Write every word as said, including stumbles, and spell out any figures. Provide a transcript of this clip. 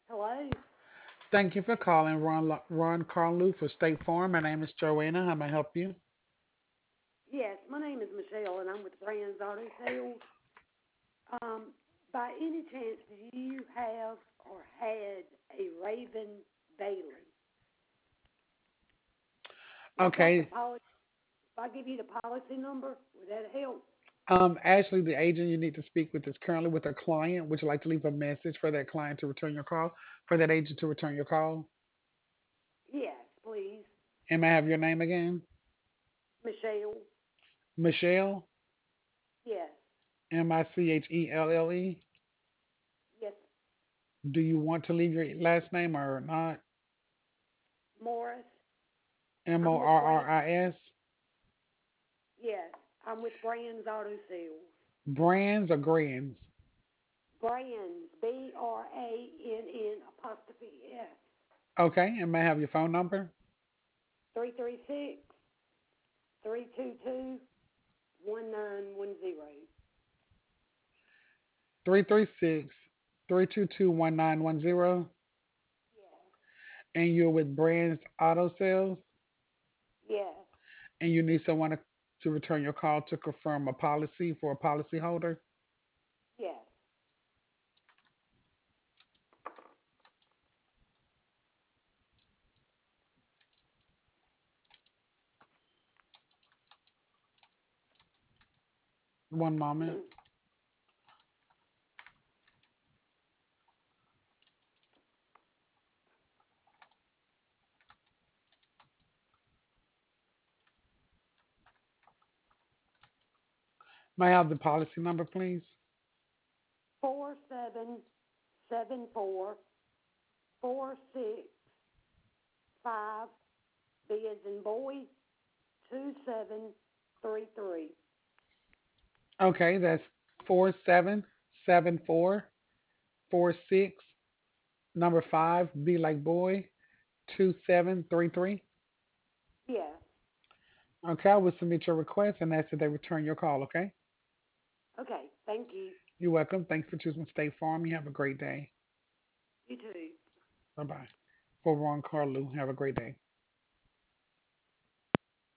Hello. Thank you for calling Ron, Lo- Ron Carlu for State Farm. My name is Joanna. How may I help you? Yes, my name is Michelle, and I'm with Brands Auto Sales. Um, by any chance, do you have or had a Raven Bailey? If I got the Okay. policy, if I give you the policy number, would that help? Um, Ashley, the agent you need to speak with is currently with a client. Would you like to leave a message for that client to return your call? For that agent to return your call? Yes, please. And may I have your name again? Michelle. Michelle? Yes. M I C H E L L E? Yes. Do you want to leave your last name or not? Morris. M O I'm with R Brand. R I S? Yes, I'm with Brands Auto Sales. Brands or Grands? Brands. B R A N N apostrophe S. Okay. And may I have your phone number? Three three six three two two one nine one zero. Three three six three two two one nine one zero. Yes. And you're with Brands Auto Sales, Yes. and you need someone to, to return your call to confirm a policy for a policyholder. Yes. One moment. May I have the policy number, please? Four seven seven four four six five B as in boy two seven three three. Okay, that's four seven seven four four six number five B like boy two seven three three. Yes. Okay, I will submit your request and ask that they return your call. Okay, Okay. Thank you. you're welcome. Thanks for choosing State Farm. You have a great day. You too. Bye bye. For Ron Carlu, have a great day.